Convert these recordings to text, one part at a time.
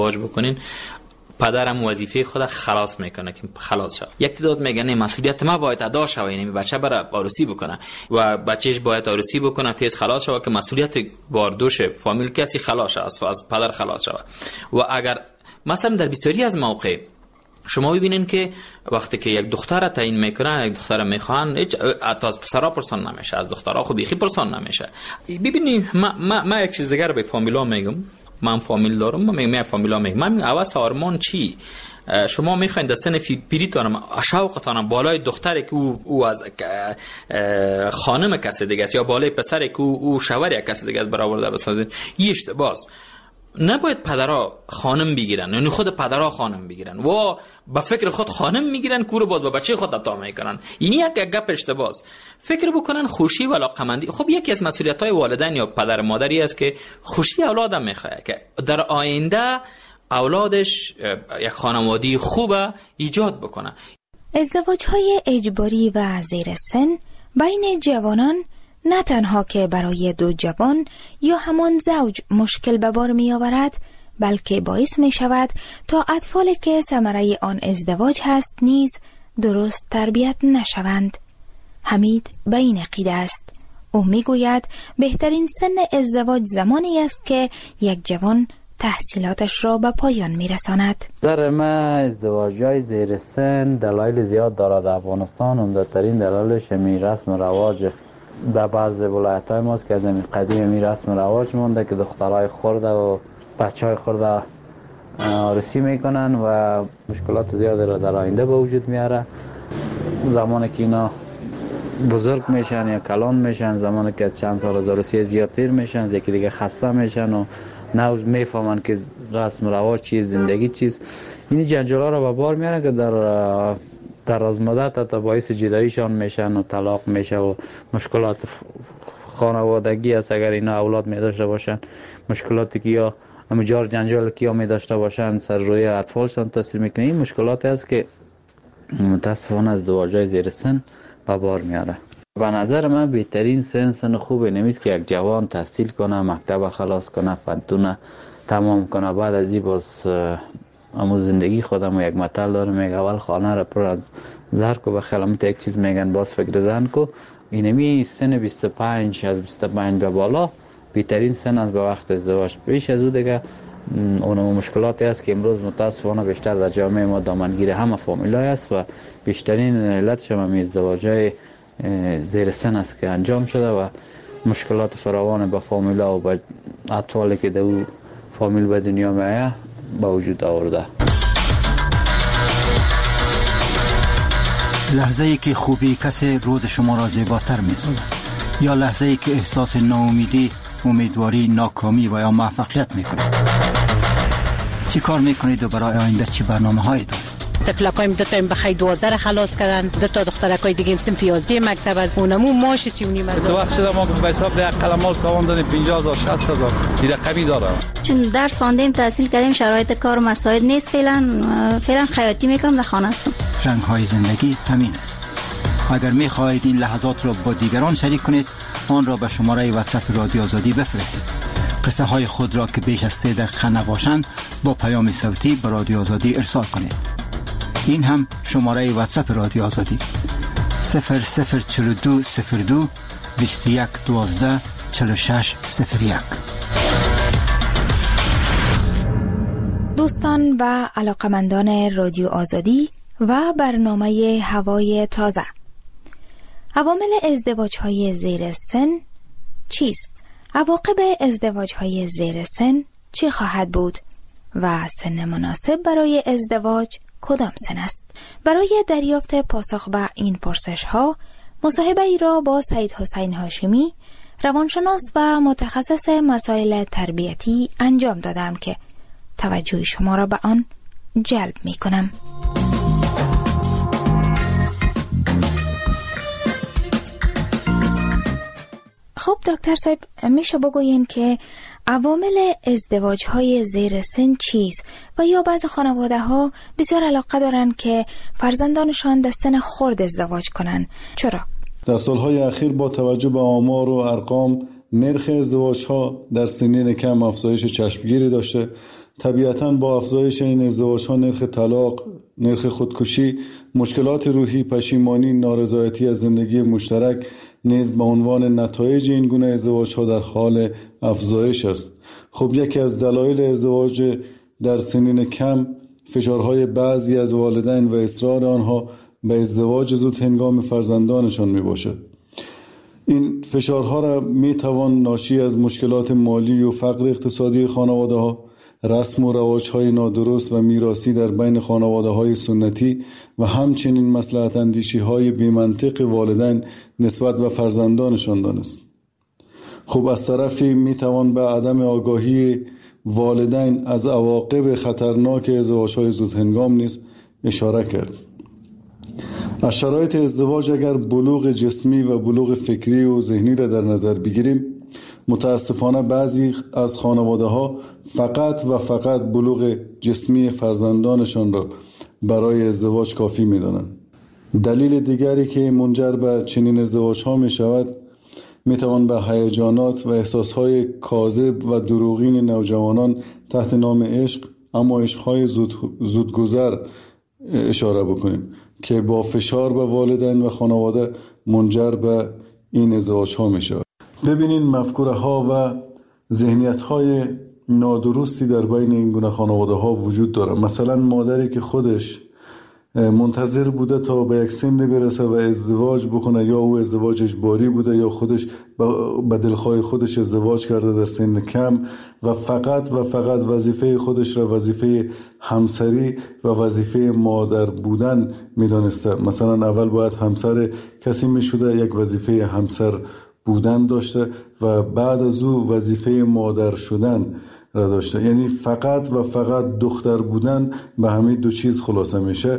ازدواج بکنین، پدرم وظیفه خود خلاص میکنه که خلاص شود. یک تعداد میگن مسئولیت ما باید ادا شود، یعنی بچه بره عروسی بکنه و بچهش باید عروسی بکنه تیز خلاص شود که مسئولیت باردوش فامیل کسی خلاص شود، از پدر خلاص شود. و اگر مثلا در بسیاری از مواقع شما ببینین که وقتی که یک دختر تعیین میکنن، یک دختر میخوان، هیچ از پسرا پرسان نمیشه، از دخترها خو بیخی پرسان نمیشه. ببینید ما یک چیز دیگه رو به فامیلا میگم. من فامیل دارم، من فامیلا میگم من اواس آرمان چی؟ شما میخواین در سن پیریتان شوقتان بالای دختری که او از خانم کسی دیگه است یا بالای پسری که او شوهر کسی دیگه است برآورده بسازید. یه اشتباهه. نباید پدرها خانم بگیرن، یعنی خود پدرها خانم بگیرن و با فکر خود خانم میگیرن کورو باز با بچه خود عطا میکنن. این یک گپ اشتباهه. فکر بکنن خوشی و علاقمندی. خب یکی از مسئولیت‌های والدین یا پدر مادری است که خوشی اولادم میخواد که در آینده اولادش یک خانواده خوبه ایجاد بکنه. ازدواج‌های اجباری و زیر سن بین جوانان نه تنها که برای دو جوان یا همان زوج مشکل به بار می آورد، بلکه باعث می شود تا اطفالی که ثمره آن ازدواج هست نیز درست تربیت نشوند. حمید به این عقیده است. او می گوید بهترین سن ازدواج زمانی است که یک جوان تحصیلاتش را به پایان می رساند. در ما ازدواج‌های زیر سن دلایل زیاد دارد. افغانستان عمده‌ترین دلایلش همین رسم و رواج در بعض ولایت‌های ماست که از این قدیم می رسم رواج مونده که دخترای خرده و بچهای خرده عروسی میکنن و مشکلات زیادی را در آینده به وجود میاره. زمانی که اینا بزرگ میشن یا کلان میشن، زمانی که از چند سال از عروسی زیادتر میشن، یکی دیگه خسته میشن و نه میفهمن که رسم رواج چیه، زندگی چیست. این جنجالا را به بار میارن که در از مدت تا باعث جداییشان میشن و طلاق میشه و مشکلات خانوادگی است. اگر اینا اولاد می داشته باشن، مشکلاتی که یا مجار جنجال که یا می داشته باشن سر روی اطفالشان تاثیر میکنه. این مشکلاتی است که متاسفانه ازدواج‌های زیر سن به بار میاره. به نظر من بهترین سن خوبه نمیست که یک جوان تحصیل کنه، مکتب خلاص کنه، فنتونه تمام کنه، بعد از این باز اما زندگی خودم یک مطل دارم میگه اول خانه را پر از زر کو بخیلمت یک چیز میگن باز فکر زن کو. اینمی سن 25 از 25 به بالا بهترین سن از به وقت ازدواج. پیش از او دیگه اون مشکلاتی است که امروز متاسفانه بیشتر در جامعه ما دامنگیر همه فامیلای است و بیشترین علتش هم ازدواج‌های زیر سن است که انجام شده و مشکلات فراوان به فامیلا و به اطفالی که در او فامیل به دنیا میآید با وجود آورده. لحظه ای که خوبی کسی روز شما را زیباتر می‌سازد یا لحظه ای که احساس ناامیدی، امیدواری، ناکامی و یا موفقیت می‌کنید. چی کار می‌کنید و برای آینده چی برنامه‌هایی دارید؟ تفلکایم دو تا بخای 12 خلاص کردن، دو تا دخترکای دیگه صنف 11 مکتب از اونمو ماش 39 هزار. تو وقت شده ما به حساب یک قلمال تاوان دادیم 50000 60000 این رقمی داره. چون درس خواندیم، تحصیل کردیم، شرایط کار مساعد نیست. فعلا خیاطی میکنم، در خانه هستم. رنگ‌های زندگی همین است. اگر می‌خواهید این لحظات را با دیگران شریک کنید، آن را به شماره واتساپ رادیو آزادی بفرستید. قصه های خود را که بیش از 3 دقیقه نباشند با پیام صوتی به رادیو آزادی ارسال کنید. این هم شماره واتساپ رادیو آزادی 004202 21 12 46 01. دوستان و علاقمندان رادیو آزادی و برنامه هوای تازه، عوامل ازدواج‌های زیر سن چیست؟ عواقب ازدواج‌های زیر سن چی خواهد بود؟ و سن مناسب برای ازدواج کدام سن است؟ برای دریافت پاسخ به این پرسش‌ها مصاحبه ای را با سید حسین هاشمی، روانشناس و متخصص مسائل تربیتی انجام دادم که توجه شما را به آن جلب می کنم. خب دکتر صاحب، میشه بگوین که عوامل ازدواج‌های زیر سن چیست و یا بعض خانواده‌ها بسیار علاقه دارن که فرزندانشان در سن خرد ازدواج کنن؟ چرا؟ در سالهای اخیر با توجه به آمار و ارقام نرخ ازدواج‌ها در سنین کم افزایش چشمگیری داشته. طبیعتاً با افزایش این ازدواج‌ها نرخ طلاق، نرخ خودکشی، مشکلات روحی، پشیمانی، نارضایتی از زندگی مشترک نیز به عنوان نتایج این گونه ازدواج‌ها در حال افزایش است. خب یکی از دلایل ازدواج در سنین کم فشارهای بعضی از والدین و اصرار آنها به ازدواج زود هنگام فرزندانشان می باشد. این فشارها را می توان ناشی از مشکلات مالی و فقر اقتصادی خانواده ها، رسم و رواج‌های نادرست و میراثی در بین خانواده‌های سنتی و همچنین مصلحت اندیشی‌های بی‌منطق والدین نسبت به فرزندانشان دانست. خب از طرفی می توان به عدم آگاهی والدین از عواقب خطرناک ازدواج‌های زودهنگام نیز اشاره کرد. از شرایط ازدواج اگر بلوغ جسمی و بلوغ فکری و ذهنی را در نظر بگیریم، متاسفانه بعضی از خانواده‌ها فقط و فقط بلوغ جسمی فرزندانشان را برای ازدواج کافی می‌دانند. دلیل دیگری که منجر به چنین ازدواج‌ها می‌شود، می‌توان به هیجانات و احساس‌های کاذب و دروغین نوجوانان تحت نام عشق، اما عشق‌های زودگذر اشاره بکنیم که با فشار به والدین و خانواده منجر به این ازدواج‌ها می‌شود. ببینین مفکوره ها و ذهنیت های نادرستی در بین این گونه خانواده ها وجود داره. مثلا مادری که خودش منتظر بوده تا به یک سن برسه و ازدواج بکنه، یا او ازدواج اجباری بوده یا خودش به دلخواه خودش ازدواج کرده در سن کم و فقط وظیفه خودش را وظیفه همسری و وظیفه مادر بودن میدانسته. مثلا اول باید همسر کسی میشده، یک وظیفه همسر بودن داشته و بعد از او وظیفه مادر شدن را داشته. یعنی فقط دختر بودن به همین دو چیز خلاصه میشه.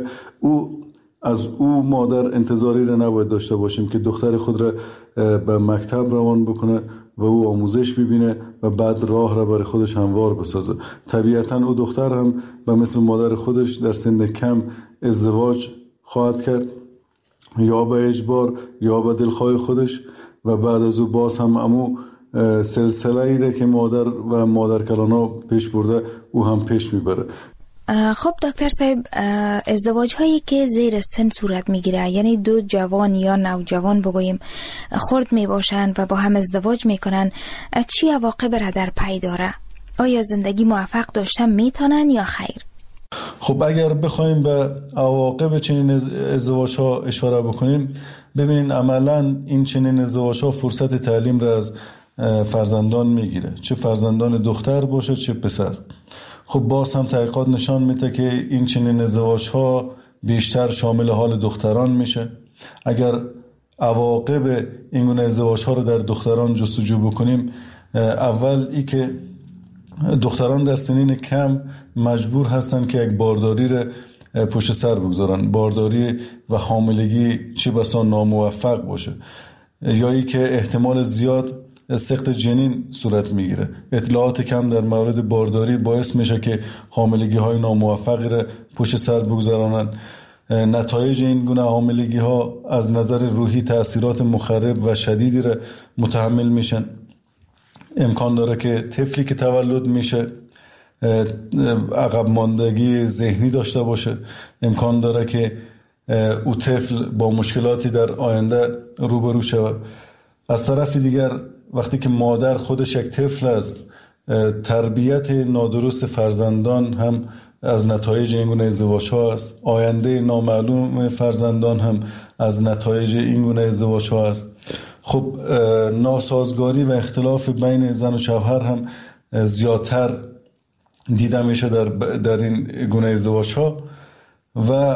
از او مادر انتظاری را نباید داشته باشیم که دختر خود را به مکتب روان بکنه و او آموزش ببینه و بعد راه را برای خودش هموار بسازه. طبیعتا او دختر هم به مثل مادر خودش در سن کم ازدواج خواهد کرد، یا به اجبار یا به دلخواه خودش، و بعد از او باز هم امو سلسله ای را که مادر و مادرکلانا پیش برده او هم پیش میبره. خب دکتر صاحب، ازدواج هایی که زیر سن صورت میگیره، یعنی دو جوان یا نوجوان بگوییم خرد میباشن و با هم ازدواج میکنن، چی عواقب را در پی داره؟ آیا زندگی موفق داشتن میتونن یا خیر؟ خب اگر بخوایم به عواقب چنین ازدواج ها اشاره بکنیم، ببینین عملا این چنین ازدواج ها فرصت تعلیم را از فرزندان میگیره، چه فرزندان دختر باشه چه پسر. خب باز هم تحقیقات نشان میده که این چنین ازدواج ها بیشتر شامل حال دختران میشه. اگر عواقب این گونه ازدواج ها رو در دختران جستجو بکنیم، اول ای که دختران در سنین کم مجبور هستن که یک بارداری را پشت سر بگذارن. بارداری و حاملگی چه بسا ناموفق باشه، یا ای که احتمال زیاد سقط جنین صورت میگیره. اطلاعات کم در مورد بارداری باعث میشه که حاملگی های ناموفقی را پشت سر بگذارن. نتایج این گونه حاملگی ها از نظر روحی تأثیرات مخرب و شدیدی را متحمل میشن. امکان داره که طفلی که تولد میشه عقب ماندگی ذهنی داشته باشه. امکان داره که او طفل با مشکلاتی در آینده روبرو شود. از طرف دیگر وقتی که مادر خودش یک طفل است، تربیت نادرست فرزندان هم از نتایج این گونه ازدواج ها است. آینده نامعلوم فرزندان هم از نتایج این گونه ازدواج ها است. خب ناسازگاری و اختلاف بین زن و شوهر هم زیادتر دیده میشه در این گونه ازدواج ها و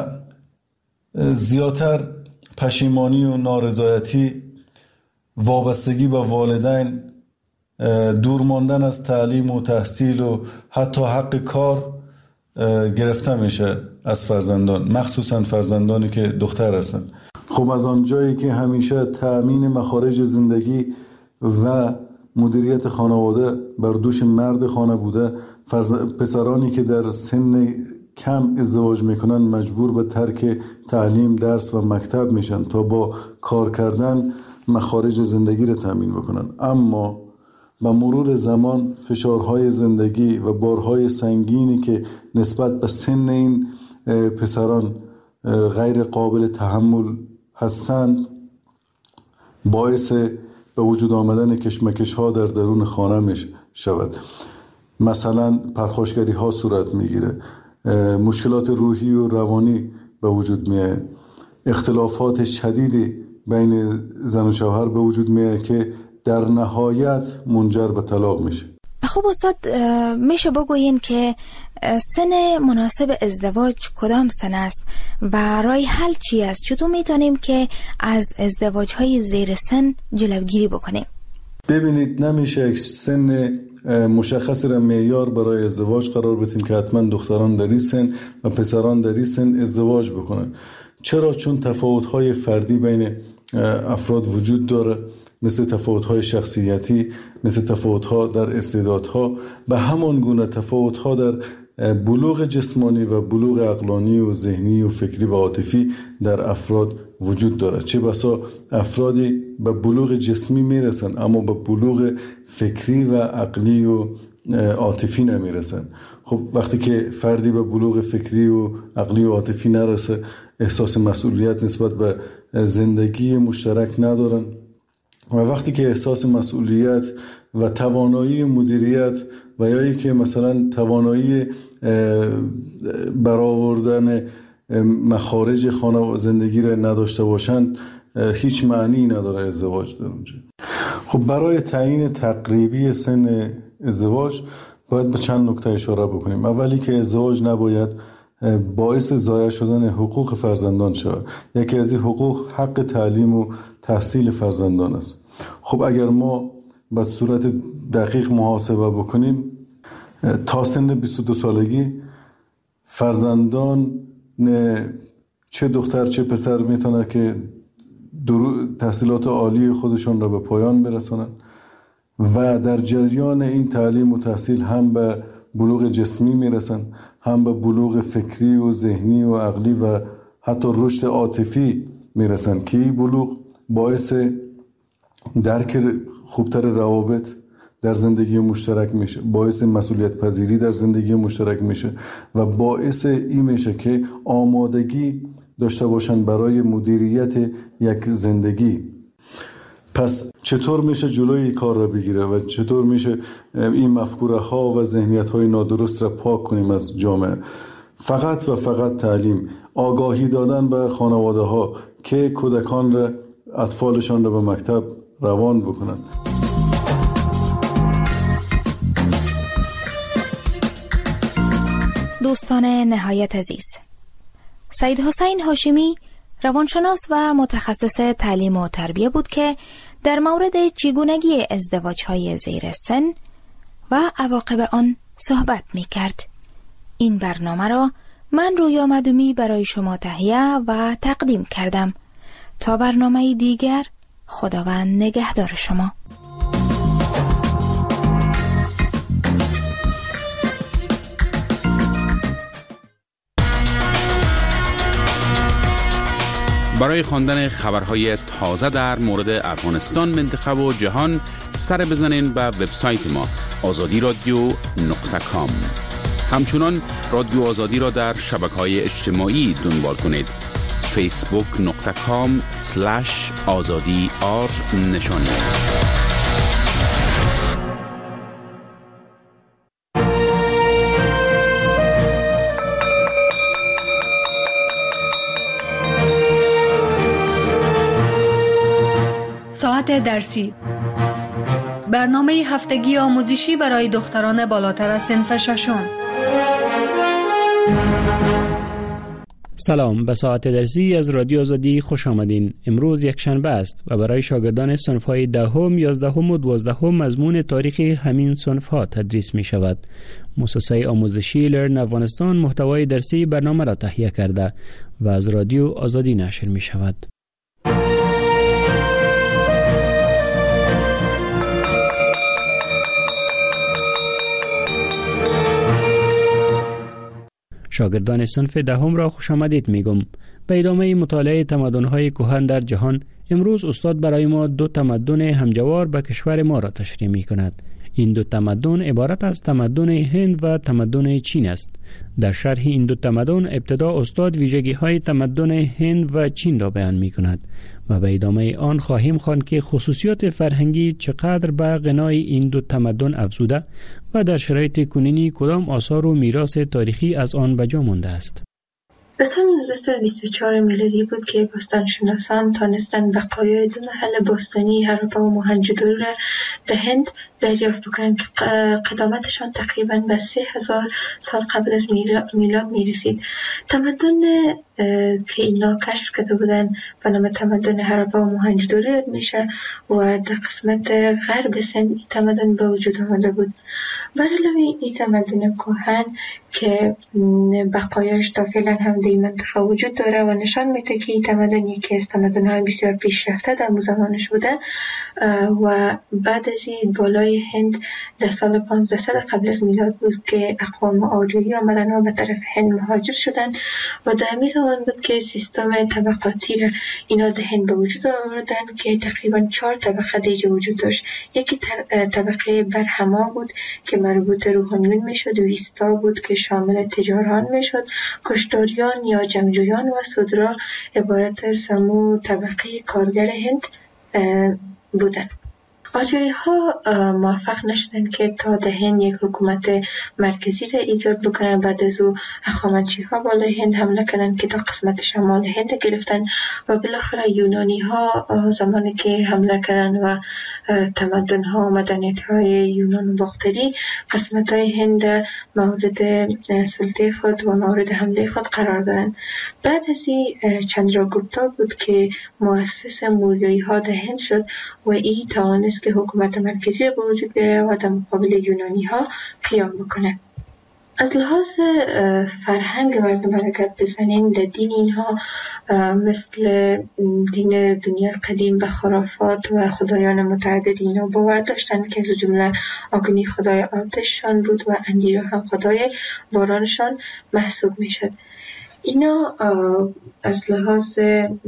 زیادتر پشیمانی و نارضایتی، وابستگی به والدین، دور ماندن از تعلیم و تحصیل و حتی حق کار گرفته میشه از فرزندان، مخصوصا فرزندانی که دختر هستن. خب از آنجایی که همیشه تأمین مخارج زندگی و مدیریت خانواده بر دوش مرد خانه بوده، پسرانی که در سن کم ازدواج میکنن مجبور به ترک تعلیم، درس و مکتب میشن تا با کار کردن مخارج زندگی رو تامین بکنن. اما با مرور زمان فشارهای زندگی و بارهای سنگینی که نسبت به سن این پسران غیر قابل تحمل هستند باعث به وجود آمدن کشمکش ها در درون خانه می شود. مثلا پرخاشگری ها صورت می گیره، مشکلات روحی و روانی به وجود می آید، اختلافات شدیدی بین زن و شوهر به وجود می آید که در نهایت منجر به طلاق میشه. خب استاد، میشه بگوین که سن مناسب ازدواج کدام سن است و راه حل چی است؟ چطور میتونیم که از ازدواج های زیر سن جلوگیری بکنیم؟ ببینید، نمیشه سن مشخصی را معیار برای ازدواج قرار بدیم که حتما دختران در این سن و پسران در این سن ازدواج بکنن. چرا؟ چون تفاوت‌های فردی بین افراد وجود داره، مثل تفاوت‌های شخصیتی، مثل تفاوت‌ها در استعدادها، به همان گونه تفاوت‌ها در بلوغ جسمانی و بلوغ عقلانی و ذهنی و فکری و عاطفی در افراد وجود داره. چه بسا افرادی به بلوغ جسمی میرسن اما به بلوغ فکری و عقلی و عاطفی نمیرسن. خب وقتی که فردی به بلوغ فکری و عقلی و عاطفی نرسه، احساس مسئولیت نسبت به زندگی مشترک ندارن و وقتی که احساس مسئولیت و توانایی مدیریت و یا که مثلا توانایی برآوردن مخارج خانه و زندگی را نداشته باشند، هیچ معنی نداره ازدواج در اونجا. خب برای تعیین تقریبی سن ازدواج باید به چند نکته اشاره بکنیم. اولی که ازدواج نباید باعث ضایع شدن حقوق فرزندان شود. یکی از این حقوق حق تعلیم و تحصیل فرزندان است. خب اگر ما به صورت دقیق محاسبه بکنیم، تا سن 22 سالگی فرزندان چه دختر چه پسر میتونه که تحصیلات عالی خودشون را به پایان برسانند و در جریان این تعلیم و تحصیل هم به بلوغ جسمی میرسن، هم به بلوغ فکری و ذهنی و عقلی و حتی رشد عاطفی میرسن که این بلوغ باعث درک خوبتر روابط در زندگی مشترک میشه، باعث مسئولیت پذیری در زندگی مشترک میشه و باعث این میشه که آمادگی داشته باشن برای مدیریت یک زندگی. پس چطور میشه جلوی این کار را بگیره و چطور میشه این مفکوره ها و ذهنیت های نادرست را پاک کنیم از جامعه؟ فقط و فقط تعلیم، آگاهی دادن به خانواده ها که کودکان را، اطفالشان را به مکتب روان بکنند. دوستان نهایت عزیز، سید حسین هاشمی روانشناس و متخصص تعلیم و تربیه بود که در مورد چگونگی ازدواج‌های زیر سن و عواقب آن صحبت می‌کرد. این برنامه را من رویا مدومی برای شما تهیه و تقدیم کردم. تا برنامه دیگر، خداوند نگهدار شما. برای خواندن خبرهای تازه در مورد افغانستان، منطقه و جهان سر بزنین به وبسایت ما azadiradio.com. همچنان رادیو آزادی را در شبکه‌های اجتماعی دنبال کنید. facebook.com/azadi_r نشانی است. ساعت درسی، برنامه هفتگی آموزشی برای دختران بالاتر از صنف ششم. سلام، به ساعت درسی از رادیو آزادی خوش آمدین. امروز یک شنبه است و برای شاگردان صنف‌های 10ام، 11ام و 12ام مضمون تاریخ همین صنف‌ها تدریس می شود. مؤسسه آموزشی لرن افغانستان محتوای درسی برنامه را تهیه کرده و از رادیو آزادی نشر می شود. شاگردان صنف 10م را خوش آمدید میگم. به ادامه مطالعه تمدن‌های کهن در جهان، امروز استاد برای ما دو تمدن همجوار به کشور ما را تشریح می کند. این دو تمدن عبارت از تمدن هند و تمدن چین است. در شرح این دو تمدن ابتدا استاد ویژگی های تمدن هند و چین را بیان می کند و به ادامه آن خواهیم خواند که خصوصیات فرهنگی چقدر به غنای این دو تمدن افزوده و در شرایط کنونی کدام آثار و میراث تاریخی از آن به جا مانده است. در سال 1924 میلادی بود که باستانشناسان تانستند بقایای دو محل باستانی هراپا و موهنجودارو را در هند دریافت بکنند که قدامتشان تقریباً به 3000 سال قبل از میلاد میرسید. تمدن که اینا کشف کرده بودن به نام تمدن هراپا و موهنجودارو یاد میشه و در قسمت غرب سند این تمدن به وجود آمده بود. بر علاوه این تمدن کهن که بقایاش تا فعلا هم در منطقه وجود داره و نشان میده که این تمدن یکی از تمدن‌های بسیار پیشرفته در اون زمانش بوده و بعد از این بالای هند در سال 1500 قبل از میلاد بود که اقوام آریایی آمدن و به طرف هند مهاجر شدن و در همین زمان بود که سیستم طبقاتی را اینا در هند به وجود آوردن که تقریبا 4 طبقه دیگه وجود داشت. یکی طبقه برهما بود که مربوط روحانیون میشد و ویستا بود که شامل تجاران میشد، کشتاریان یا جنگجویان و سودرا عبارت از سمو طبقه کارگر هند بودند. آریایی ها موفق نشدن که تا در هند یک حکومت مرکزی را ایجاد بکنن. بعد از او هخامنشی ها بالای هند حمله کردن که تا قسمت شمال هند گرفتن و بالاخره یونانی ها زمانی که حمله کردن و تمدن ها و مدنیت های یونان و باختری قسمت های هند مورد سلطه خود و مورد حمله خود قرار دادن. بعد از این چندراگوپتا بود که مؤسس موریایی ها در هند شد و این توانست که حکومت مرکزی را به وجود بیاره و در مقابل یونانی ها قیام بکنه. از لحاظ فرهنگ مردم اگر بزنین در دین اینها مثل دین دنیا قدیم به خرافات و خدایان متعدد اینا باور داشتن که از جمله آگنی خدای آتششان بود و اندیرا هم خدای بارانشان محسوب می شد. اینا از لحاظ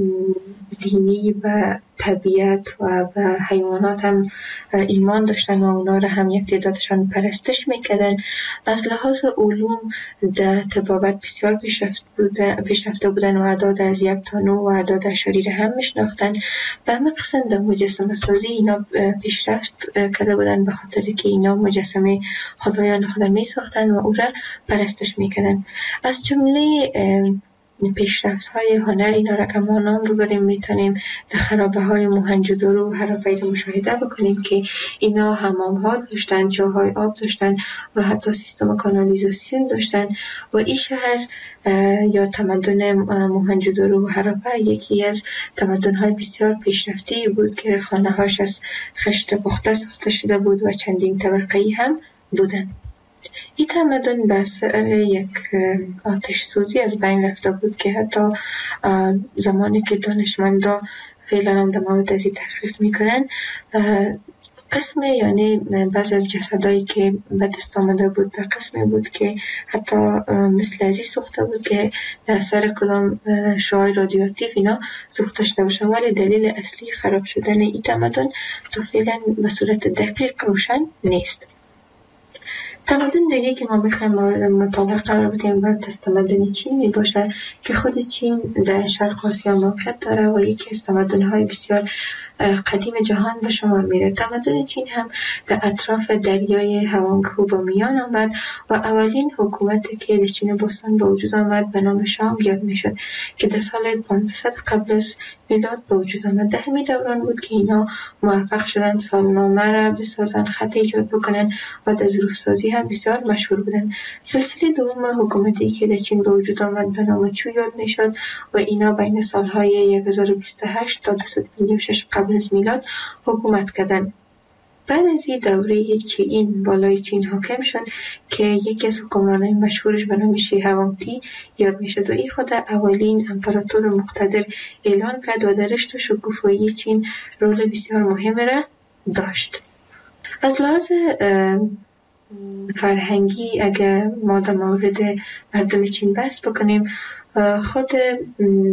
دینی و طبیعت و به حیوانات هم ایمان داشتن و اونا را هم یک تعدادشان پرستش میکردن. از لحاظ علوم در طبابت بسیار پیشرفته بودن و اعداد از 1 تا 9 و اعداد اشاری را هم میشناختن. به همه قسم در مجسمه سازی اینا پیشرفت کرده بودن به خاطر که اینا مجسمه خدایان خود میساختن و او را پرستش میکردن. از جمله پیشرفت های هنر اینا را که ما نام ببریم میتونیم در خرابه های موهنجودارو هراپا را مشاهده بکنیم که اینا حمام ها داشتن، جاهای آب داشتن و حتی سیستم کانالیزاسیون داشتن و این شهر یا تمدن موهنجودارو و هراپا یکی از تمدن های بسیار پیشرفته بود که خانه هاش از خشت پخته ساخته شده بود و چندین طبقه‌ای هم بودن. این تمدن به اثر یک آتش سوزی از بین رفته بود که حتی زمانی که دانشمندا فعلا هم در مورد ازی تحقیق میکنن قسم یعنی بعض از جسدایی که به دست آمده بود در قسمی بود که حتی مثل ازی سوخته بود که در اثر کدام شعاع رادیواکتیو اینا سوخته شده باشن، ولی دلیل اصلی خراب شدن این تمدن تا فعلا به صورت دقیق روشن نیست. تمدن دیگه که ما بخوایم مورد مطالعه قرار بدیم باید از تمدن چین می باشه که خود چین در شرق آسیا موقعیت داره و یکی از تمدن‌های بسیار قدیم جهان به شمار میره. تمدن چین هم در اطراف دریای هوانگهو به میان آمد و اولین حکومتی که در چین باستان به وجود آمد به نام شانگ یاد میشد که در سال 500 قبل از میلاد به وجود آمد. در همین دوران بود که اینا موفق شدن سالنامه را بسازن، خط ایجاد بکنن و در ظروف‌سازی هم بسیار مشهور بودن. سلسله دوم حکومتی که در چین به وجود آمد به نام چو یاد میشد و اینا بین سالهای 1028 تا 256 قبل از میلاد حکومت کردن. بعد از این دوره چین بالای چین حاکم شد که یکی از حکمرانای مشهورش به نام شی هوانگتی یاد میشد و این خود اولین امپراتور مقتدر اعلان کرد و در رشد و شکوفایی چین رول بسیار مهم را داشت. از لحاظ فرهنگی اگر ما در مورد مردم چین بحث بکنیم، خود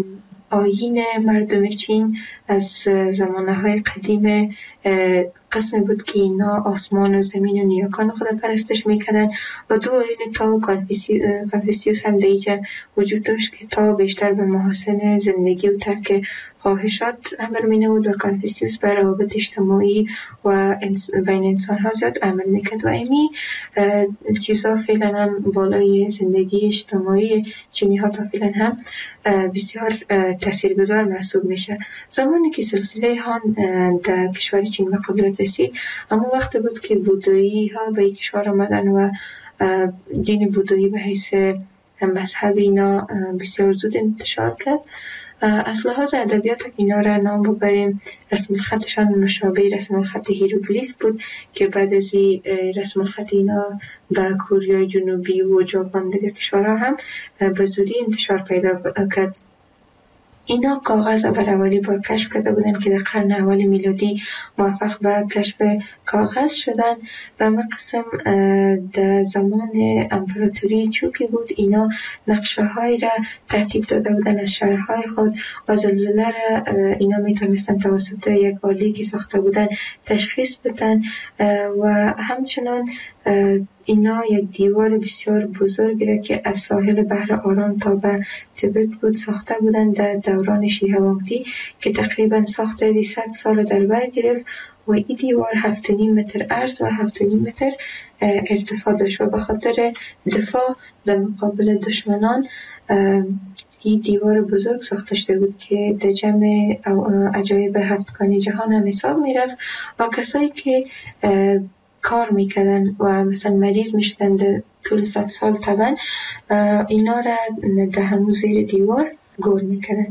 آیین مردم چین از زمانهای قدیم قسمی بود که اینا آسمان و زمین و نیاکان خود پرستش میکردن و دو آیین تاو و کنفوسیوس هم دیجا وجود داشت که تاو بیشتر به محاسن زندگی و ترک خواهشات عمل مینود و کنفوسیوس به روابط اجتماعی و بین انسان ها زیاد عمل میکرد و امی چیزها فعلا هم بالای زندگی اجتماعی چینی ها تا فعلا هم بسیار تاثیرگذار محسوب میشه. زمانی که سلسله هان در کشور چین به قدرت رسید اما وقت بود که بودایی ها به کشور آمدن و دین بودایی به حیث مذهب اینا بسیار زود انتشار کرد. از لحاظ ادبیات اینا را نام ببریم رسم الخطشان مشابه رسم الخط هیروگلیف بود که بعد از رسم الخط اینا به کره جنوبی و ژاپن دیگر کشورها هم به زودی انتشار پیدا کرد. اینا کاغذ بر اولی بار کشف کرده بودن که در قرن اول میلادی موفق به کشف کاغذ شدن و ما قسم در زمان امپراتوری چوکی بود اینا نقشه های را ترتیب داده بودن از شهرهای خود و زلزله را اینا میتونستن توسط یک آلی که ساخته بودن تشخیص بدن و همچنان اینا یک دیوار بسیار بزرگ را که از ساحل بحر آرام تا به تبت بود ساخته بودند در دوران شیه وانگتی که تقریبا ساخته 100 سال در بر گرفت و این دیوار 7.5 متر عرض و 7.5 متر ارتفاع داشت و به خاطر دفاع در مقابل دشمنان این دیوار بزرگ ساخته شده بود که در جمع عجایب هفتگانی جهان هم حساب می رفت و کسایی که کار میکردن و مثلا مریض میشدن در طول 100 سال طبعا اینا را در همون زیر دیوار گور میکردن.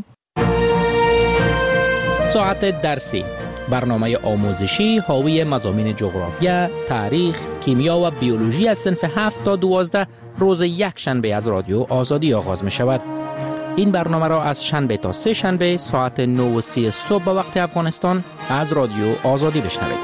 ساعت درسی، برنامه آموزشی حاوی مضامین جغرافیا، تاریخ، کیمیا و بیولوژی از صنف 7 تا 12 روز یک شنبه از رادیو آزادی آغاز می شود. این برنامه را از شنبه تا سه شنبه ساعت 9:30 صبح به وقت افغانستان از رادیو آزادی بشنوید.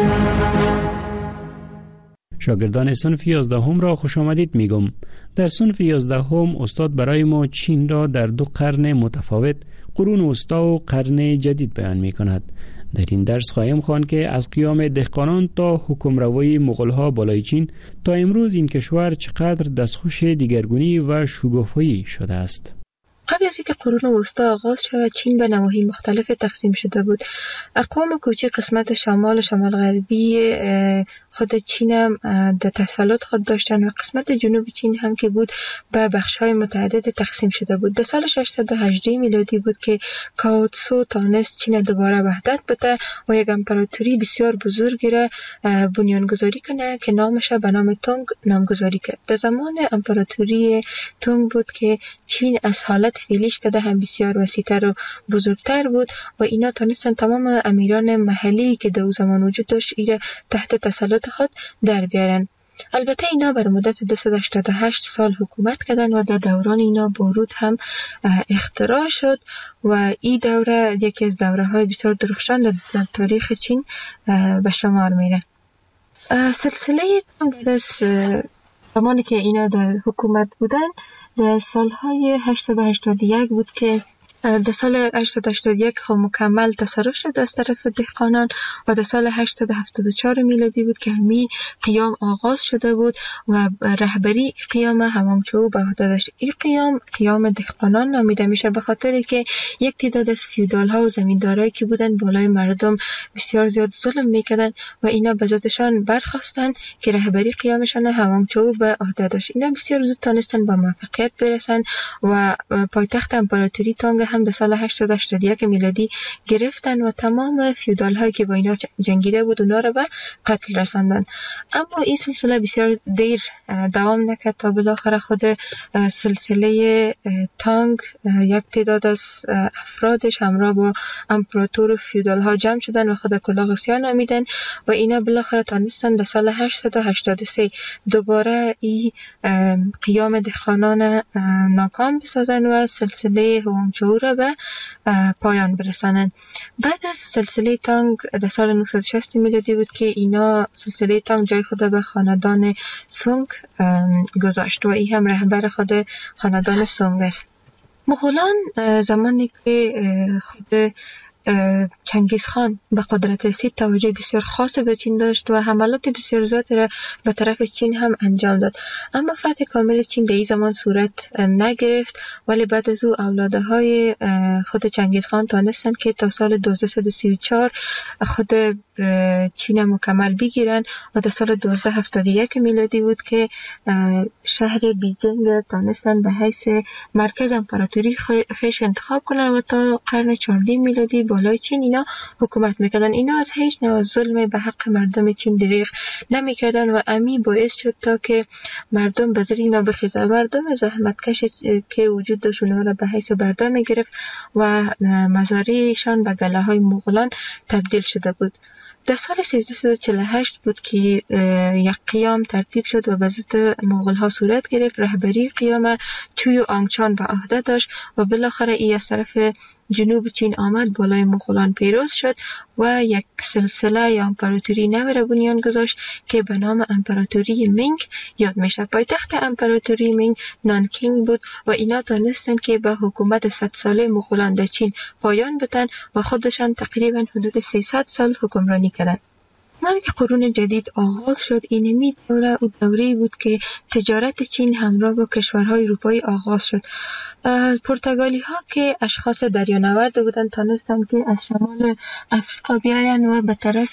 شاگردان صنف 11 را خوش آمدید میگم. در صنف 11 استاد برای ما چین را در 2 قرن متفاوت، قرون وسطی و قرن جدید بیان می کند. در این درس خواهیم خواند که از قیام دهقانان تا حکمروی مغول‌ها بالای چین تا امروز این کشور چقدر دستخوش دیگرگونی و شگفت‌گویی شده است. قبل از اینکه قرون وسطی آغاز شد چین به نواحی مختلف تقسیم شده بود. اقوام کوچک قسمت شمال و شمال غربی خود چین هم در تسلط خود داشتن و قسمت جنوب چین هم که بود به بخش‌های متعدد تقسیم شده بود. در سال 618 میلادی بود که کاو تسو تانست چین دوباره وحدت بده و یک امپراتوری بسیار بزرگی را بنیانگذاری کنه که نامش به نام تونگ نامگذاری کرد. در زمان امپراتوری تونگ بود که چین از حالت فعلیش که هم بسیار وسیع‌تر و بزرگتر بود و اینا تونستن تمام امیران محلی که در زمان وجود داشت ایره تحت تسلط خود در بیارن. البته اینا بر مدت 288 سال حکومت کردن و در دوران اینا باروت هم اختراع شد و این دوره یکی از دوره‌های بسیار درخشان در تاریخ چین به شمار میره. سلسله زمانی که اینا در حکومت بودن در سالهای 881 بود که در سال 881 خب مکمل تصرف شد از طرف دهقانان و در سال 874 میلادی بود که همی قیام آغاز شده بود و رهبری قیام هوانگچو به عهده داشت. این قیام دهقانان نامیده میشه به خاطر که یک تعداد از فیودال ها و زمیندارایی که بودن بالای مردم بسیار زیاد ظلم میکردن و اینا به ذاتشان برخواستن که رهبری قیامشان هوانگچو به عهده داشت. اینا بسیار زود تونستن با موفقیت برسن و پایتخت امپراتوری تونگ هم در سال 881 میلادی گرفتن و تمام فیودال هایی که با اینا جنگیده بود اونا رو به قتل رساندن. اما این سلسله بسیار دیر دوام نکرد تا بالاخره خود سلسله تانگ یک تعداد از افرادش همراه با امپراتور فیودال ها جمع شدن و خود کلاغسیا نامیدن و اینا بالاخره تونستن در سال 883 دوباره این قیام دهقانان ناکام بسازن و سلسله هوانگچو را به پایان برسانن. بعد از سلسله تانگ در سال 960 میلادی بود که اینا سلسله تانگ جای خود به خاندان سونگ گذاشت و این هم رهبر خود خاندان سونگ است. مغولان زمانی که خود چنگیز خان به قدرت رسید توجه بسیار خاص به چین داشت و حملات بسیار زیادی را به طرف چین هم انجام داد، اما فتح کامل چین در این زمان صورت نگرفت. ولی بعد از او اولادهای خود چنگیز خان تانستند که تا سال 1234 خود چین مکمل بگیرن و در سال 1271 میلادی بود که شهر بیجینگ تانستند به حیث مرکز امپراتوری خیش انتخاب کنن و تا قرن 14 میلادی بالای چین اینا حکومت میکردن. اینا از هیچ نوع ظلم به حق مردم چین دریغ نمیکردن و امی باعث شد تا که مردم به زیر اینا بخیزن. مردم زحمتکش که وجود داشت اونها را به حیث برده میگرفت و مزارعشان به گله های مغولان تبدیل شده بود. در سال 1348 بود که یک قیام ترتیب شد و به ضد مغول ها صورت گرفت. رهبری قیام تویو آنگچان به عهده داشت و بالاخره ای از طرف جنوب چین آمد، بالای مغولان پیروز شد و یک سلسله یا امپراتوری نو را بنیان گذاشت که به نام امپراتوری مینگ یاد میشه. پایتخت امپراتوری مینگ نانکینگ بود و اینا تانستند که به حکومت 100 ساله مغولان در چین پایان بدن و خودشان تقریبا حدود 300 سال حکمرانی کردند. زمانی که قرون جدید آغاز شد، اینمی دوره او دوره‌ای بود که تجارت چین همراه با کشورهای اروپایی آغاز شد. پرتغالی ها که اشخاص دریانورد بودند تانستند که از شمال افریقا بیاین و به طرف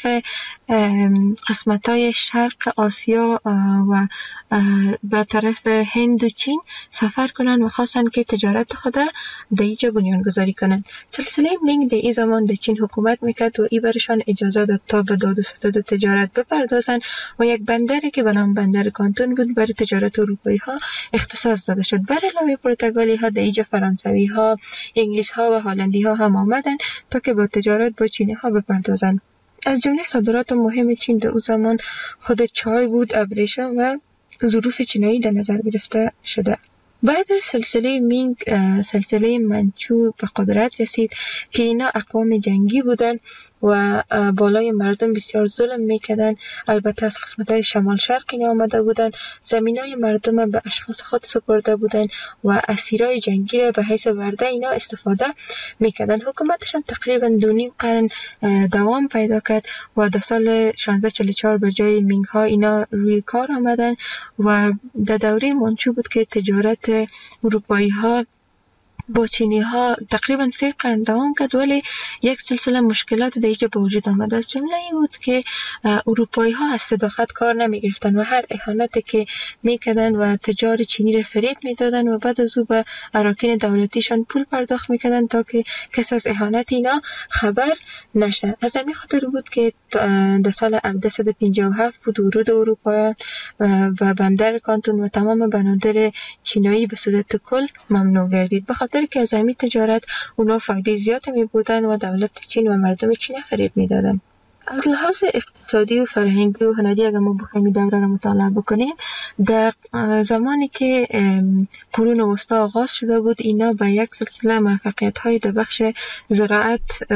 قسمت‌های شرق آسیا و به طرف هند و چین سفر کنند و خواستند که تجارت خود در اینجا بنیان گذاری کنند. سلسله مینگ در این زمان در چین حکومت میکرد و ای برشان اجازه داد تا به داد و ستد تجارت بپردازند و یک بندری که به نام بندر کانتون بود برای تجارت اروپایی ها اختصاص داده شد. بر علاوه پرتغالی ها در اینجا فرانسوی ها، انگلیس ها و هلندی ها هم آمدند تا که با تجارت با چینی ها بپردازند. از جمله صادرات مهم چین در اون زمان خود چای بود، ابریشم و ظروف چینایی در نظر گرفته شده. بعد از سلسله مینگ سلسله منچو به قدرت رسید که اینا اقوام جنگی بودند و بالای مردم بسیار ظلم میکردن. البته از قسمت‌های شمال شرق اینا آمده بودن، زمینای مردم به اشخاص خود سپرده بودن و اسیرای جنگی را به حیث ورده اینا استفاده میکردن. حکومتشان تقریبا 2.5 قرن دوام پیدا کرد و در سال 1644 به جای مینگ ها اینا روی کار آمدن و در دوره منچو بود که تجارت اروپایی ها با چینی ها تقریبا 3 قرن دوام کرد، ولی یک سلسله مشکلات در اینجا به وجود آمد. از جمله این بود که اروپایی ها از صداقت کار نمی گرفتن و هر اهانتی که میکردن و تجار چینی را فریب میدادن و بعد از او به اراکین دولتیشان پول پرداخت میکردن تا که کس از اهانت اینا خبر نشه. از همین خاطر بود که در سال 1957 بود ورود اروپاییان و بندر کانتون و تمام بنادر چینایی به صورت کل ممنوع گردید، به خاطر که از همین تجارت اونا فایده زیاد می بردن و دولت چین و مردم چین فریب می دادن. از لحاظ اقتصادی و فرهنگی و هنری اگر ما بخوایم این دوره را مطالعه بکنیم، در زمانی که قرون وسطا آغاز شده بود اینا به یک سلسله موفقیت‌های در بخش زراعت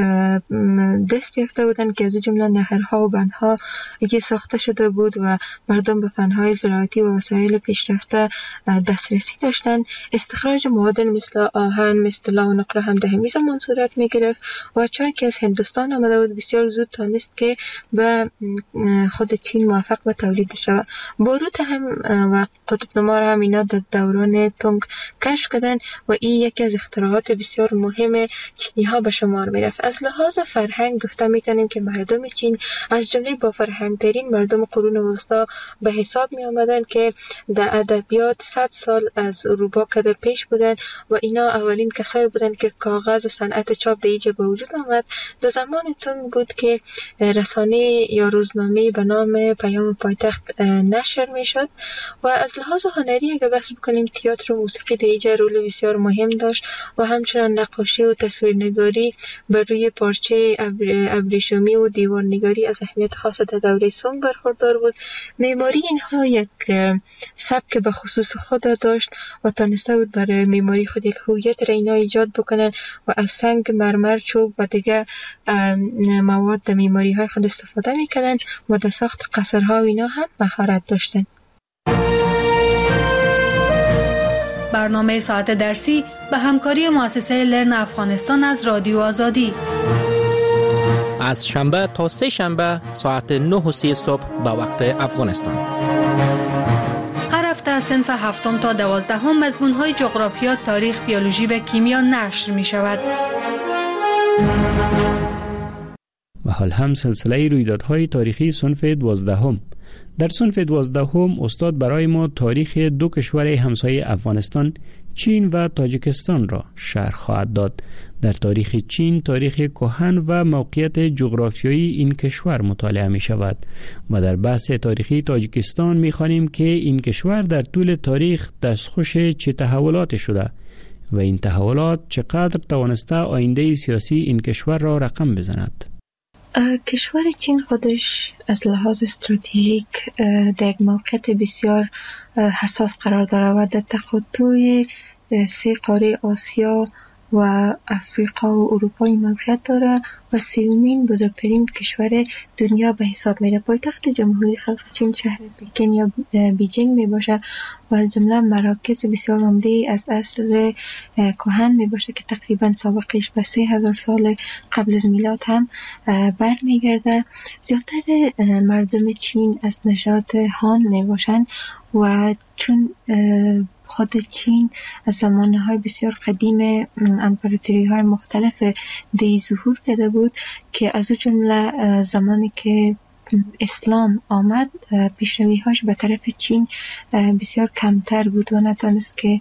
دست یافته بودند که از جمله نهرها و بندها که ساخته شده بود و مردم به فن‌های زراعتی و وسایل پیشرفته دسترسی داشتند. استخراج معادن مثل آهن، مثل لا و نقره هم در همین زمان صورت می‌گرفت و چون که از هندوستان آمده بود بسیار زود تانست که به خود چین موفق به تولید شود. باروت هم و قطب نما هم اینا در دوران تونگ کشف کردن و این یکی از اختراعات بسیار مهم چینی ها به شمار می رفت. از لحاظ فرهنگ گفته می کنیم که مردم چین از جمله با فرهنگ ترین مردم قرون وسطا به حساب می آمدن که در ادبیات 100 سال از اروپا کده پیش بودن و اینا اولین کسایی بودن که کاغذ و صنعت چاپ در اینجا به وجود آمد. در زمان تونگ بود که رسانه یا روزنامه به نام پیام پایتخت نشر می شد. و از لحاظ هنری اگر بحث بکنیم تئاتر و موسیقی در اینجا رول بسیار مهم داشت و همچنان نقاشی و تصویرنگاری بر روی پارچه ابریشمی و دیوارنگاری از اهمیت خاص در دوره سونگ برخوردار بود. معماری اینها یک سبک به خصوص خود داشت و تانسته بود برای معماری خود یک هویت را اینا ایجاد بکنن و از سنگ، مرمر، چوب و دیگر مواد در معماری های خود استفاده میکردن و در ساخت قصرها و اینا هم مهارت داشتن. برنامه ساعت درسی به همکاری مؤسسه لرن افغانستان از رادیو آزادی. از شنبه تا سه شنبه ساعت 9:30 صبح به وقت افغانستان. هر هفته از صنف 7 تا 12 مضمون‌های جغرافیا، تاریخ، بیولوژی و کیمیا نشر می‌شود. و حال هم سلسله رویدادهای تاریخی صنف 12. در صنف 12 استاد برای ما تاریخ دو کشور همسایه افغانستان، چین و تاجیکستان را شرح خواهد داد. در تاریخ چین تاریخ کهن و موقعیت جغرافیایی این کشور مطالعه می شود و در بحث تاریخی تاجیکستان می خوانیم که این کشور در طول تاریخ دستخوش چه تحولاتی شده و این تحولات چقدر توانسته آینده سیاسی این کشور را رقم بزند. کشور چین خودش از لحاظ استراتژیک در یک موقعیت بسیار حساس قرار دارد و در تقاطع سه قاره آسیا و افریقا و اروپای موقعیت دارد و سومین بزرگترین کشور دنیا به حساب میره. پایتخت جمهوری خلق چین شهر پکن یا بیجینگ می باشه و از جمله مراکز بسیار عمده از عصر کهن می باشه که تقریبا سابقش به 3000 سال قبل از میلاد هم برمیگرده. زیادتر مردم چین از نژاد هان می باشن و چون خود چین از زمانهای بسیار قدیم امپراتوری های مختلف دی ظهور کرده بود که از او جمله زمانی که اسلام آمد پیشروی هاش به طرف چین بسیار کمتر بود و نتونست که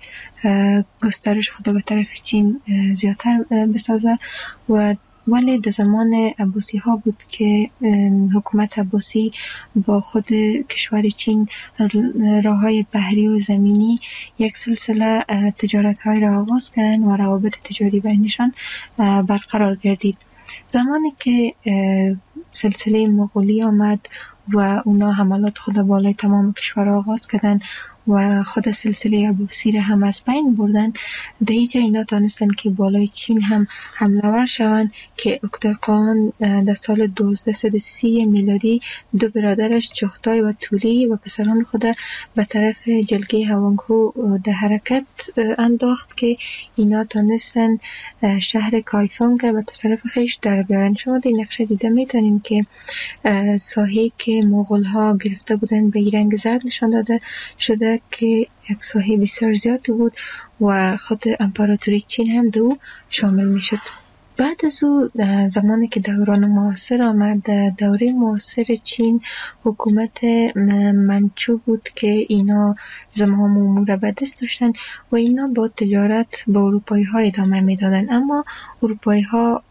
گسترش خود به طرف چین زیادتر بسازه و ولی در زمان عباسی ها بود که حکومت عباسی با خود کشور چین از راه های بحری و زمینی یک سلسله تجارت های را آغاز کردن و روابط تجاری بینشان برقرار گردید. زمانی که سلسله مغولی آمد و اونا حملات خود بالای تمام کشور آغاز کردن و خود سلسله عباسی را هم از بین بردن، در اینجا اینا تانستن که بالای چین هم حمله ور شوند که اکتاقان در سال 1230 میلادی دو برادرش چغتای و تولی و پسران خود به طرف جلگه هوانگهو در حرکت انداخت که اینا تانستن شهر کایفانگ به تصرف خیش در بیارن. شما در نقشه دیده میتونیم که ساحه‌ای که مغول ها گرفته بودن به رنگ زرد نشان داده شده که یک ساحه بسیار زیاد بود و خود امپراتوری چین هم دو شامل می شد. بعد از او زمانی که دوران معاصر آمد، دوره معاصر چین حکومت منچو بود که اینا زمام امور به دست داشتن و اینا با تجارت با اروپایی ها ادامه می دادن، اما اروپایی ها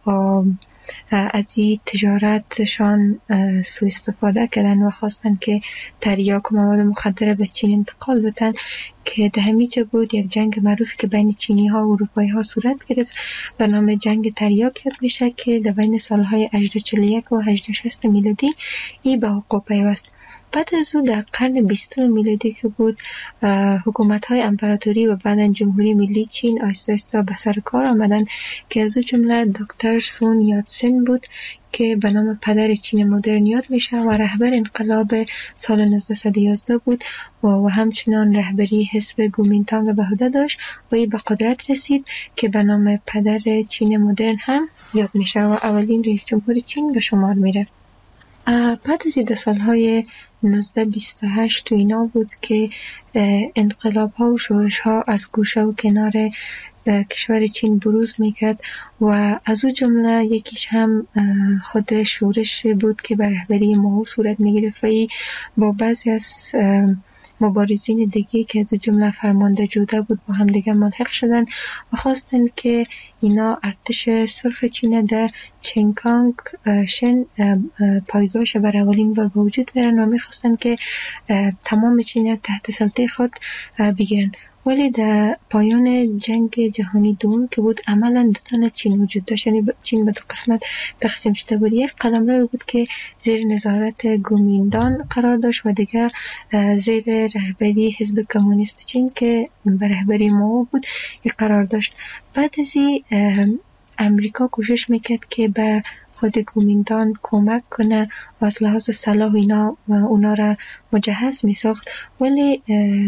از این تجارتشان سوء استفاده کردن و خواستن که تریاک و مواد مخدر به چین انتقال بدن که در همیشه بود یک جنگ معروفی که بین چینی ها و اروپایی ها صورت گرفت به نام جنگ تریاک یاد میشه که در بین سالهای 1841 و 1860 میلادی این به وقوع پیوست. بعد از او در قرن 20 میلادی که بود حکومت های امپراتوری و بعداً جمهوری ملی چین آهسته آهسته به سر کار آمدن که از او جمله دکتر سون یاتسن بود که به نام پدر چین مدرن یاد میشه و رهبر انقلاب سال 1911 بود و همچنان رهبری حزب کومینتانگ به عهده داشت و این به قدرت رسید که به نام پدر چین مدرن هم یاد میشه و اولین رئیس جمهور چین به شمار میره. بعد از این سالهای 1928 تو اینا بود که انقلاب ها و شورش ها از گوشه و کنار کشور چین بروز میکرد و از او جمله یکیش هم خود شورش بود که به رهبری ماو صورت میگرفت و با بعضی از مبارزین دیگه که از جمله فرمانده جوده بود با هم دیگه ملحق شدن و خواستن که اینا ارتش سرخ چین در چنگانگ شن پایگاهش بر اولین بار به وجود بیارن و میخواستن که تمام چین تحت سلطه خود بگیرن. ولی در پایان جنگ جهانی دوم که بود عملا دو تا چین وجود داشت، یعنی چین به دو قسمت تقسیم شده بود. یک قلمرو بود که زیر نظارت کومینتان قرار داشت و دیگه زیر رهبری حزب کمونیست چین که به رهبری ماو بود یک قرار داشت. بعد از این امریکا کوشش میکرد که به خود کومینتان کمک کنه و از لحاظ سلاح اونا را مجهز میساخت، ولی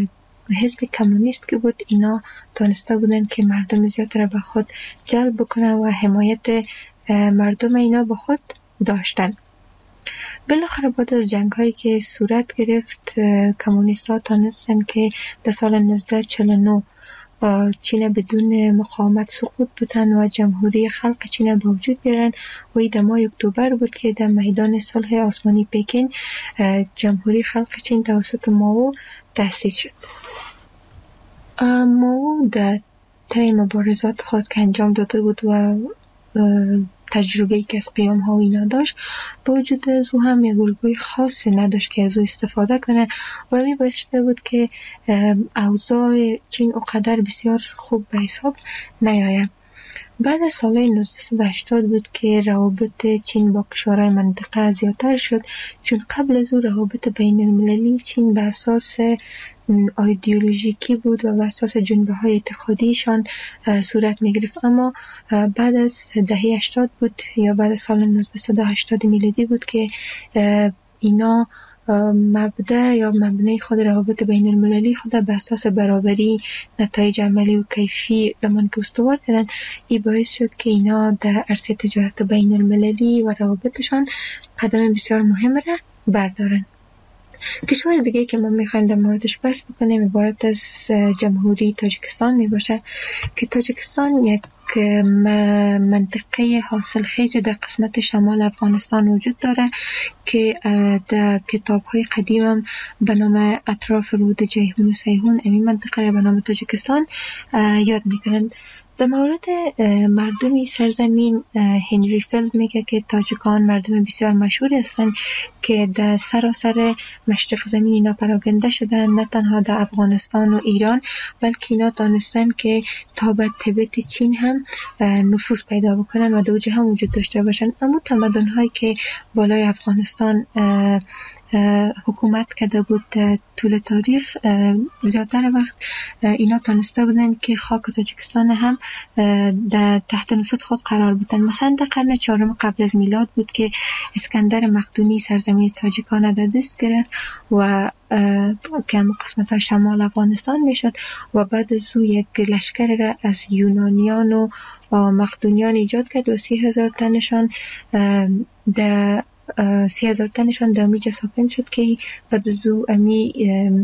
حزب کمونیست که بود اینا تانسته بودن که مردم زیاد را به خود جلب بکنن و حمایت مردم اینا به خود داشتن. بالاخره بعد از جنگ هایی که صورت گرفت کمونیست ها تانستن که در سال 1949 چین بدون مقاومت سقوط بودن و جمهوری خلق چین به وجود بیارن و این در ماه اکتبر بود که در میدان صلح آسمانی پکین جمهوری خلق چین توسط مائو تأسیس شد. مائو در طی مبارزات خود که انجام داده بود و تجربه‌ای که از قیام ها و اینا داشت، با وجود از او هم یک الگوی خاصی نداشت که از او استفاده کنه و همین باعث شده بود که اوضاع چین اونقدر بسیار خوب به حساب نیاید. بعد از سال 1980 بود که روابط چین با کشورهای منطقه زیادتر شد، چون قبل از او روابط بین المللی چین به اساس ایدئولوژیکی بود و به اساس جنبه های اعتقادیشان صورت می گرفت. اما بعد از دهه 80 بود یا بعد از سال 1980 میلادی بود که اینا مبدأ یا مبنای خود روابط بین المللی خود به اساس برابری، نتایج عملی و کیفی زمان که استوار کردن، این باعث شد که اینا در عرصه تجارت بین المللی و روابطشان قدم بسیار مهم را بردارن. کشور دیگه که ما میخوایم در موردش بحث بکنیم عبارت از جمهوری تاجیکستان میباشه که تاجیکستان یک منطقه حاصل خیز در قسمت شمال افغانستان وجود داره که در کتاب‌های قدیم هم به نام اطراف رود جیهون و سیهون این منطقه را به نام تاجیکستان یاد میکنند. در مورد مردمی سرزمین هنری فیلد میگه که تاجیکان مردم بسیار مشهوری هستند که در سراسر مشرق زمین اینا پراگنده شدن، نه تنها در افغانستان و ایران بلکه اینا دانستن که تا به تبت چین هم نفوذ پیدا بکنن و دوجه هم وجود داشته باشن. اما تمدن هایی که بالای افغانستان حکومت کرده بود طول تاریخ، زیادتر وقت اینا تانسته بودن که خاک تاجیکستان هم در تحت نفوذ خود قرار بدن. مثلا در قرن 4 قبل از میلاد بود که اسکندر مقدونی سرزمین تاجیکان در دست گرفت و که قسمت شمال افغانستان میشد و بعد از او یک لشکر را از یونانیان و مقدونیان ایجاد کرد و 30,000 تنشان در 30,000 تنشان در امیجا ساکن شد که بعد از او امی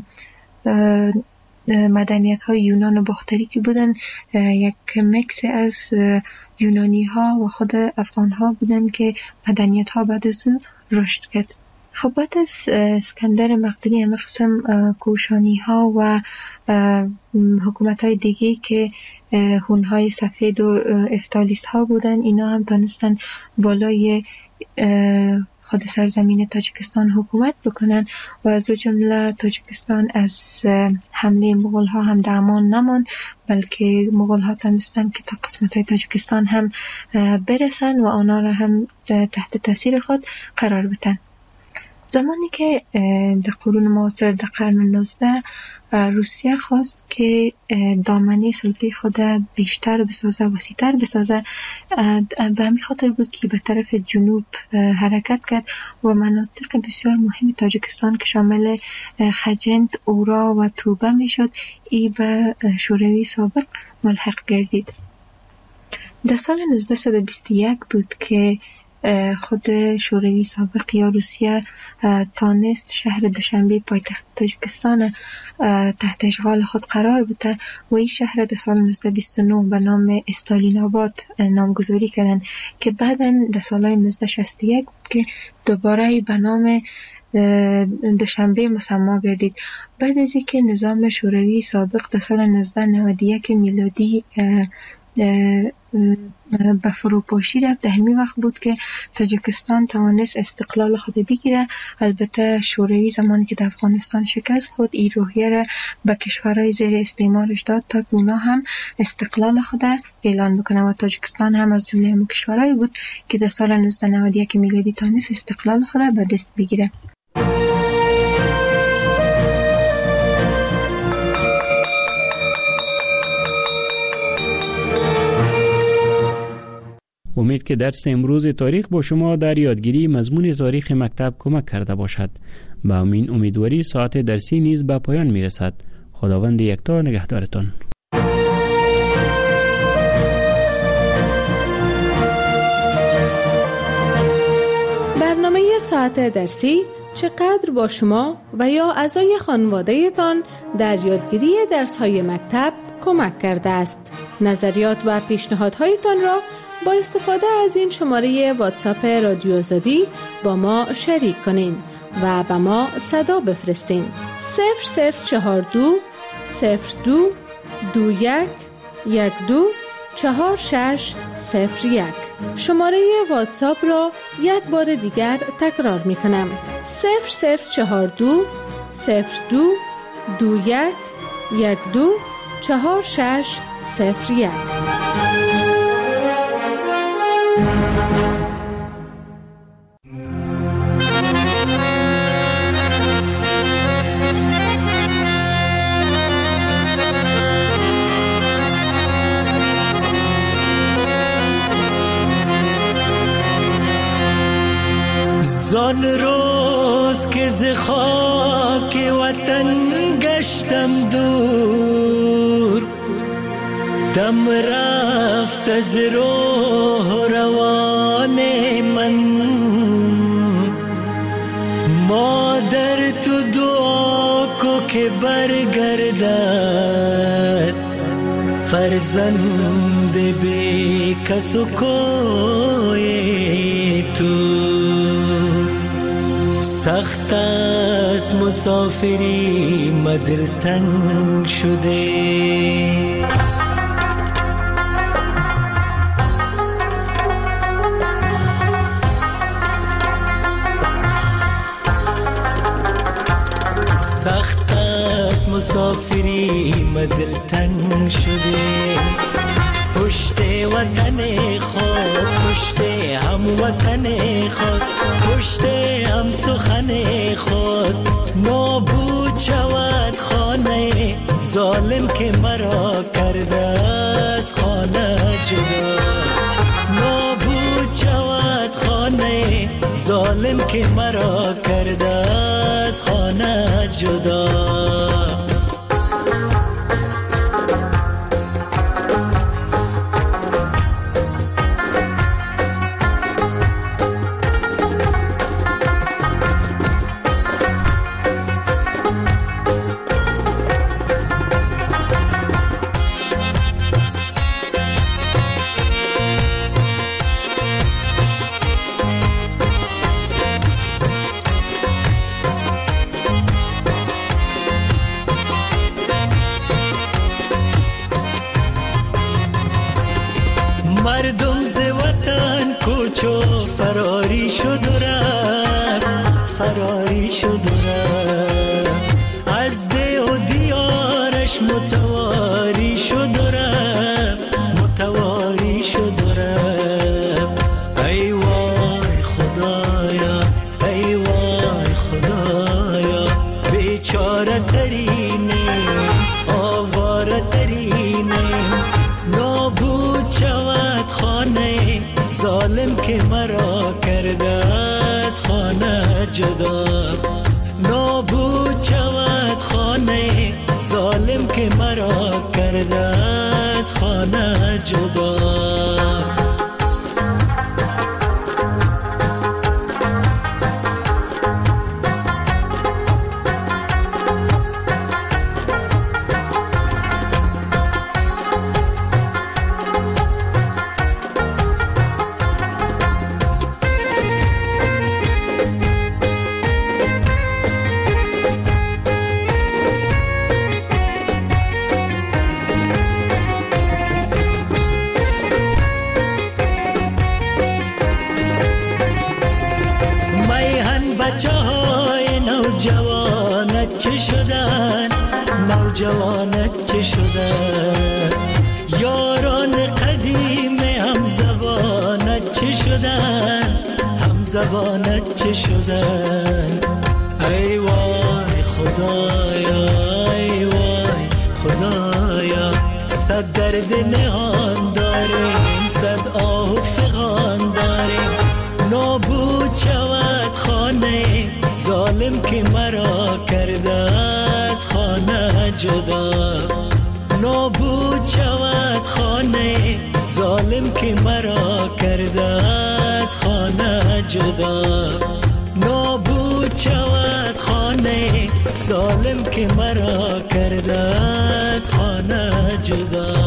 مدنیت های یونان و باختری که بودن یک مکس از یونانی ها و خود افغان ها بودن که مدنیت ها بعد از او رشد کرد. خب بعد از اسکندر مقدونی همه قسم کوشانی ها و حکومت های دیگه که هون های سفید و افتالیست ها بودن، اینا هم تانستن بالای خود سرزمین تاجیکستان حکومت بکنن و از جمله تاجیکستان از حمله مغول ها هم در امان نماند، بلکه مغول ها تانستن که تا قسمت های تاجیکستان هم برسن و آنها را هم تحت تاثیر خود قرار بدن. زمانی که در قرون معاصر در قرن 19 روسیه خواست که دامنه سلطه خود بیشتر بسازه، وسیع‌تر بسازه، به همین خاطر بود که به طرف جنوب حرکت کرد و مناطق بسیار مهم تاجیکستان که شامل خجند، اورا و توبه می شد ای به شوروی سابق ملحق گردید. در سال 1921 بود که خود شوروی سابق یا روسیه تانست شهر دوشنبه پایتخت تاجیکستان تحت اشغال خود قرار بده و این شهر در سال 1929 به نام استالین آباد نامگذاری کردن که بعداً در سال 1961 بود که دوباره به نام دوشنبه مسما گردید. بعد از اینکه نظام شوروی سابق در سال 1991 میلادی به فروپاشی رفت، در همین وقت بود که تاجیکستان توانست استقلال خود بگیره. البته شوروی زمانی که در افغانستان شکست خود این روحیه را به کشورهای زیر استعمارش داد تا که اونا هم استقلال خود اعلان بکنن و تاجیکستان هم از جمله همون کشورهایی بود که در سال 1991 میلادی توانست استقلال خود به دست بگیره. امید که درس امروز تاریخ با شما در یادگیری مضمون تاریخ مکتب کمک کرده باشد. با این امیدواری ساعت درسی نیز به پایان می رسد. خداوند یکتا نگهدارتان. برنامه ساعت درسی چقدر با شما و یا اعضای خانواده‌تان در یادگیری درس‌های مکتب کمک کرده است. نظریات و پیشنهادهایتان را با استفاده از این شماره واتساپ رادیو آزادی با ما شریک کنین و به ما صدا بفرستین. 0042 02 21 12 4601. شماره واتساپ را یک بار دیگر تکرار می کنم. 0042 02 21 12 4601. زان روز که ز خاک وطن گشتم دور، دم رفت از روح روان من. مادر تو دعا کو که برگردد، فرزند بی کس و کوی تو. سخت است مسافری مدل تنگ شده، سخت است مسافری مدل تنگ شده. پشت وطن خود، پشت هم وطن خود، پشت هم سخن خود. نابود شود خانه ظالم که مرا کرده از خانه جدا. نابود شود خانه ظالم که مرا کرده از خانه جدا. مردم ز وطن کوچو فراری شد و رفت، فراری شد و رفت. از ده و دیارش متواری شد و رفت، متواری شد و رفت. ای وای خدایا، ای وای خدایا، بیچاره ترینه آواره ترینه. نابود شود خانه ظالم که مرا کرده از خانه جدا. نابود شود خانه ظالم که مرا کرده از خانه جدا. بچه های نوجوانت چه شدن، نوجوانت چه شدن. یاران قدیم هم زبانت چه شدن، هم زبانت چه شدن. ای وای خدایا، ای وای خدایا، صد درد نهان داریم، صد آه و فغان داریم. نابود شود خانه ظالم که مرا کرده از خانه جدا، نابود شود خانه ظالم که مرا کرده از خانه جدا، نابود شود خانه ظالم که مرا کرده از خانه جدا.